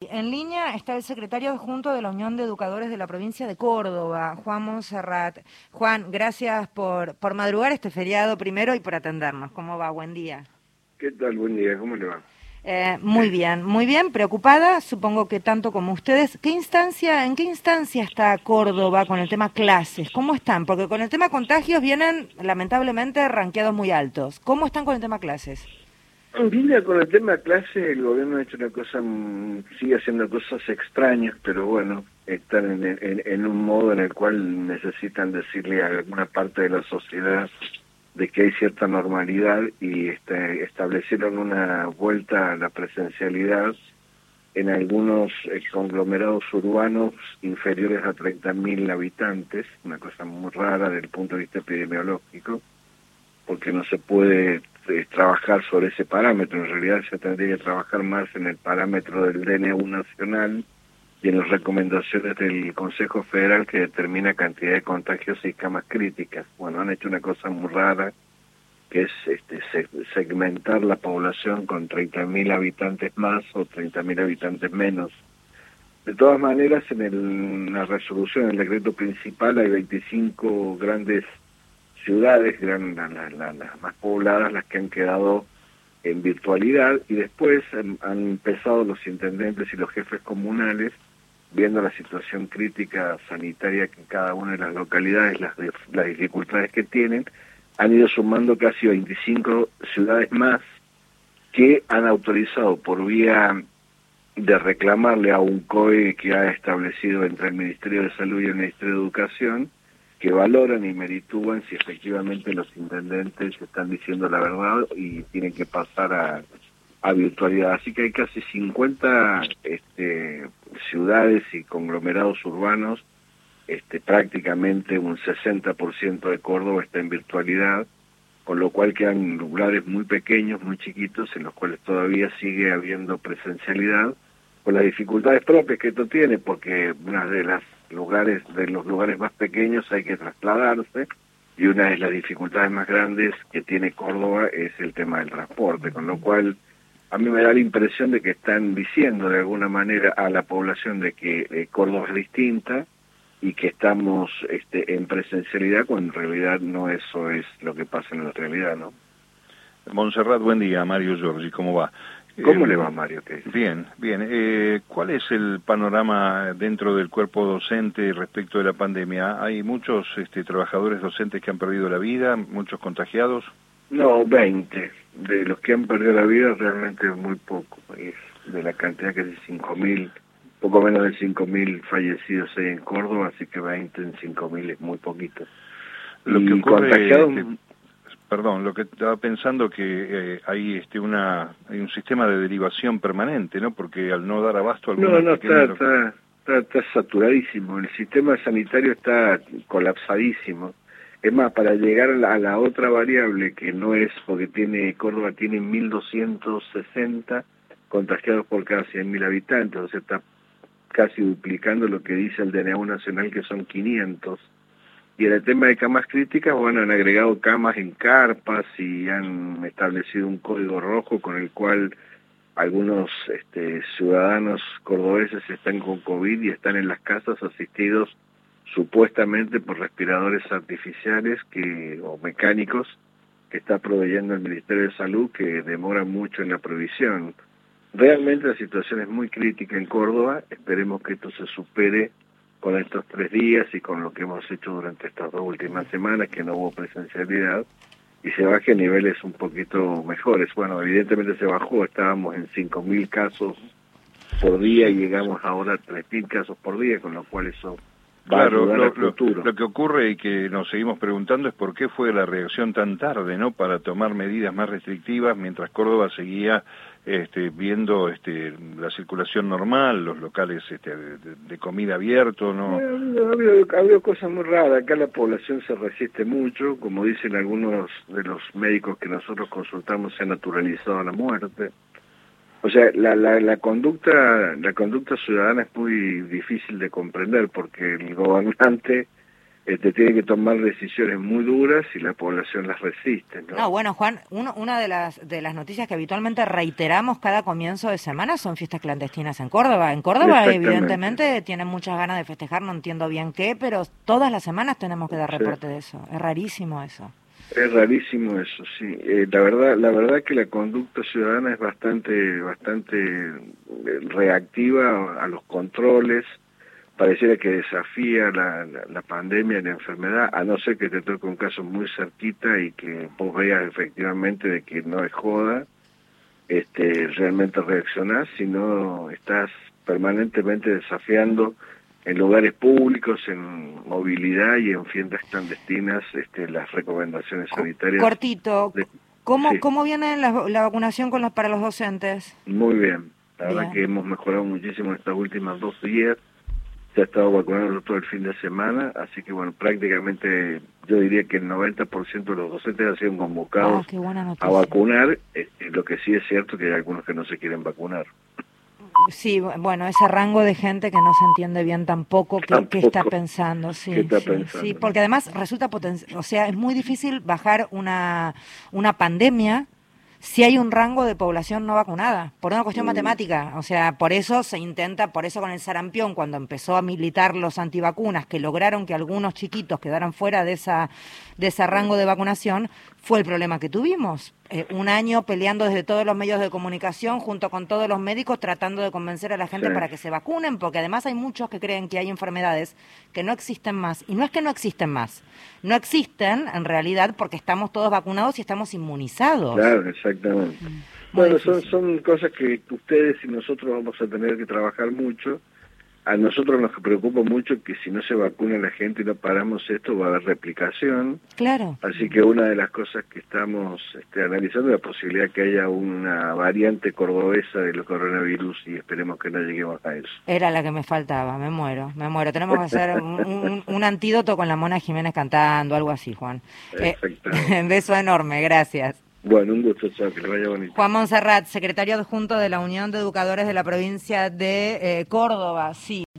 en línea está el secretario adjunto de la Unión de Educadores de la provincia de Córdoba, Juan Monserrat. Juan, gracias por madrugar este feriado primero y por atendernos. ¿Cómo va? Buen día. ¿Qué tal? Buen día, ¿cómo le va? Muy bien, preocupada, supongo que tanto como ustedes. ¿En qué instancia está Córdoba con el tema clases? ¿Cómo están? Porque con el tema contagios vienen, lamentablemente, ranqueados muy altos. ¿Cómo están con el tema clases? En línea con el tema clase, el gobierno ha hecho una cosa, sigue haciendo cosas extrañas, pero bueno, están en un modo en el cual necesitan decirle a alguna parte de la sociedad de que hay cierta normalidad y establecieron una vuelta a la presencialidad en algunos conglomerados urbanos inferiores a 30.000 habitantes, una cosa muy rara desde el punto de vista epidemiológico, porque no se puede trabajar sobre ese parámetro. En realidad se tendría que trabajar más en el parámetro del DNU nacional y en las recomendaciones del Consejo Federal que determina cantidad de contagios y camas críticas. Bueno, han hecho una cosa muy rara, que es segmentar la población con 30.000 habitantes más o 30.000 habitantes menos. De todas maneras, en la resolución del decreto principal hay 25 grandes ciudades, las más pobladas, las que han quedado en virtualidad, y después han empezado los intendentes y los jefes comunales, viendo la situación crítica sanitaria que cada una de las localidades, las dificultades que tienen, han ido sumando casi 25 ciudades más que han autorizado por vía de reclamarle a un COE que ha establecido entre el Ministerio de Salud y el Ministerio de Educación, que valoran y meritúan si efectivamente los intendentes están diciendo la verdad y tienen que pasar a virtualidad. Así que hay casi 50 ciudades y conglomerados urbanos, prácticamente un 60% de Córdoba está en virtualidad, con lo cual quedan lugares muy pequeños, muy chiquitos, en los cuales todavía sigue habiendo presencialidad, con las dificultades propias que esto tiene, porque una de los lugares más pequeños hay que trasladarse, y una de las dificultades más grandes que tiene Córdoba es el tema del transporte, con lo cual a mí me da la impresión de que están diciendo de alguna manera a la población de que Córdoba es distinta y que estamos en presencialidad, cuando en realidad no eso es lo que pasa en la realidad, ¿no? Monserrat, buen día. Mario Giorgi, ¿cómo va? ¿Cómo le va, Mario? ¿Qué dice? Bien. ¿Cuál es el panorama dentro del cuerpo docente respecto de la pandemia? ¿Hay muchos trabajadores docentes que han perdido la vida, muchos contagiados? No, 20. De los que han perdido la vida realmente es muy poco. Es de la cantidad que es de 5.000, poco menos de 5.000 fallecidos hay en Córdoba, así que 20 en 5.000 es muy poquito. Lo y que ocurre, perdón, lo que estaba pensando que hay un sistema de derivación permanente, ¿no? Porque al no dar abasto está saturadísimo. El sistema sanitario está colapsadísimo. Es más, para llegar a la otra variable, que no es, porque Córdoba tiene 1.260 contagiados por cada 100.000 habitantes, o sea, está casi duplicando lo que dice el DNU nacional, que son 500. Y en el tema de camas críticas, bueno, han agregado camas en carpas y han establecido un código rojo con el cual algunos ciudadanos cordobeses están con COVID y están en las casas asistidos supuestamente por respiradores artificiales o mecánicos que está proveyendo el Ministerio de Salud, que demora mucho en la provisión. Realmente la situación es muy crítica en Córdoba. Esperemos que esto se supere con estos 3 días y con lo que hemos hecho durante estas 2 últimas semanas, que no hubo presencialidad, y se baje a niveles un poquito mejores. Bueno, evidentemente se bajó, estábamos en 5.000 casos por día y llegamos ahora a 3.000 casos por día, con lo cual eso va a ayudar al futuro. Lo que ocurre y que nos seguimos preguntando es por qué fue la reacción tan tarde, ¿no?, para tomar medidas más restrictivas mientras Córdoba seguía viendo la circulación normal, los locales de comida abiertos, ¿no? Ha habido cosas muy raras. Acá la población se resiste mucho, como dicen algunos de los médicos que nosotros consultamos, se ha naturalizado la muerte. O sea, la conducta ciudadana es muy difícil de comprender, porque el gobernante tiene que tomar decisiones muy duras y la población las resiste, ¿no? No, bueno, Juan, una de las noticias que habitualmente reiteramos cada comienzo de semana son fiestas clandestinas en Córdoba. En Córdoba, evidentemente, tienen muchas ganas de festejar, no entiendo bien qué, pero todas las semanas tenemos que dar reporte de eso. Es rarísimo eso. Es rarísimo eso, sí. La verdad que la conducta ciudadana es bastante reactiva a los controles. Pareciera que desafía la pandemia, la enfermedad, a no ser que te toque un caso muy cerquita y que vos veas efectivamente de que no es joda, realmente reaccionás, sino estás permanentemente desafiando en lugares públicos, en movilidad y en fiestas clandestinas, las recomendaciones sanitarias. Cortito, ¿cómo viene la vacunación para los docentes? Muy bien, la verdad que hemos mejorado muchísimo en estas últimas 2 días. Se ha estado vacunando todo el fin de semana, así que bueno, prácticamente yo diría que el 90% de los docentes han sido convocados a vacunar, lo que sí es cierto que hay algunos que no se quieren vacunar. Sí, bueno, ese rango de gente que no se entiende bien tampoco qué está pensando, sí, porque además resulta o sea, es muy difícil bajar una pandemia si hay un rango de población no vacunada, por una cuestión matemática. O sea, por eso con el sarampión, cuando empezó a militar los antivacunas, que lograron que algunos chiquitos quedaran fuera de ese rango de vacunación, fue el problema que tuvimos. Un año peleando desde todos los medios de comunicación, junto con todos los médicos, tratando de convencer a la gente para que se vacunen, porque además hay muchos que creen que hay enfermedades que no existen más. Y no es que no existen más, no existen en realidad porque estamos todos vacunados y estamos inmunizados. Claro, exactamente. Bueno, son cosas que ustedes y nosotros vamos a tener que trabajar mucho. A nosotros nos preocupa mucho que si no se vacuna la gente y no paramos esto, va a haber replicación. Claro. Así que una de las cosas que estamos analizando es la posibilidad que haya una variante cordobesa del coronavirus y esperemos que no lleguemos a eso. Era la que me faltaba, me muero. Tenemos que hacer un antídoto con la Mona Jiménez cantando, algo así, Juan. Beso enorme, gracias. Bueno, un gusto, chao, que le vaya bonito. Juan Monserrat, secretario adjunto de la Unión de Educadores de la provincia de Córdoba, sí.